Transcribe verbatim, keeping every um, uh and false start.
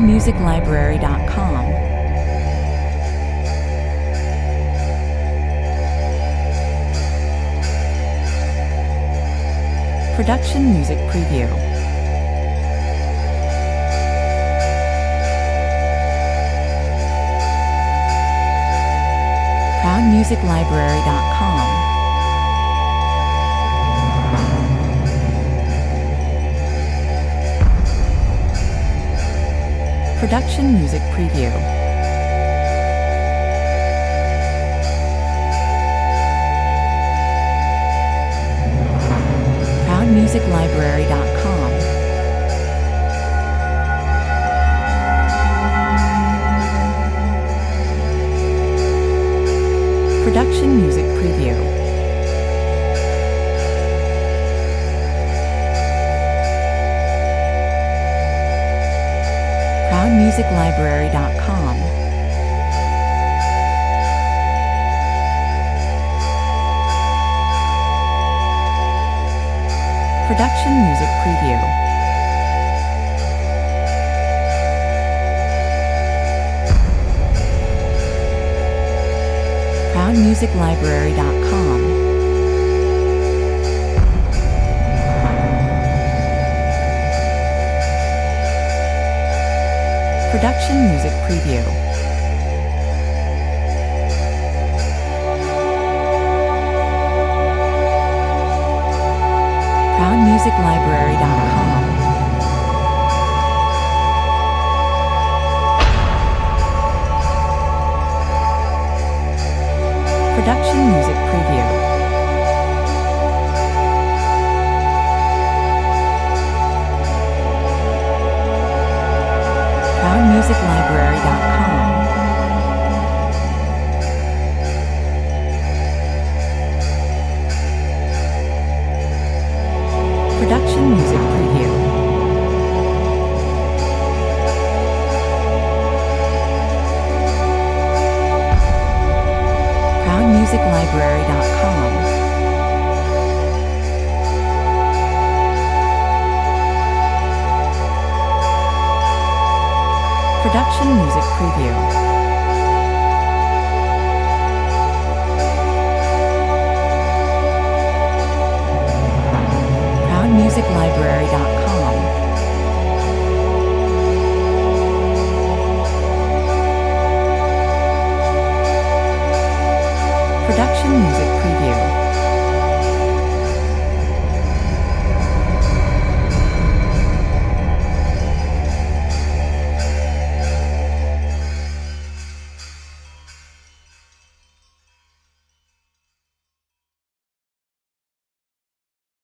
music library dot com. Production Music Preview. proud music library dot com. Production Music Preview. proud music library dot com. Production Music Preview. proud music library dot com. Production Music Preview. proud music library dot com. Production Music Preview. proud music library dot com. Production Music Preview. proud music library dot com. Production Music Preview. proud music library dot com. Production Music Preview. proud music library dot com.